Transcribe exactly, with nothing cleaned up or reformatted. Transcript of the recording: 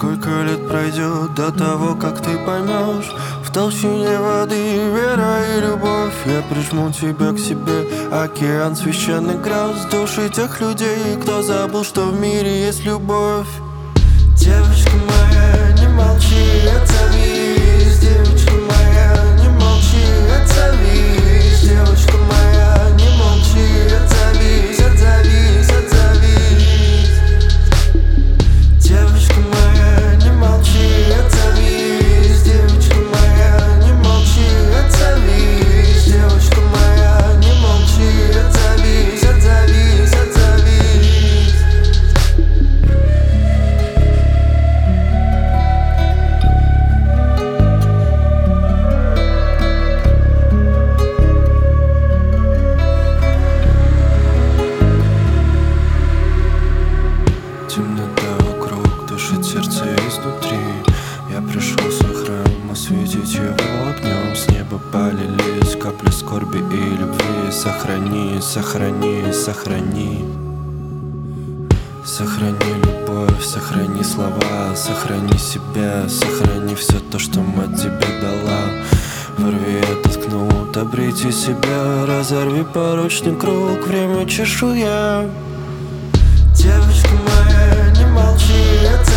Сколько лет пройдет до того, как ты поймешь? В толщине воды вера и любовь. Я прижму тебя к себе, океан священных грез, души тех людей, кто забыл, что в мире есть любовь. Девочка моя, не молчи, отзовись. Девочка моя, не молчи, отзовись. Девочка моя, не молчи, отзовись, отзовись, отзовись. Девочка моя, не молчи, отзовись. Девочка моя, не молчи, отзовись. Девочка моя, не молчи, отзовись, отзовись, отзовись. Темнота вокруг, дышит сердце изнутри. Я пришел с храм осветить его огнем. С неба полились капли скорби и любви. Сохрани, сохрани, сохрани. Сохрани любовь, сохрани слова, сохрани себя, сохрани все то, что мать тебе дала. Ворви этот кнут, обрети себя, разорви порочный круг, время чешуя. Девочка моя, не молчи,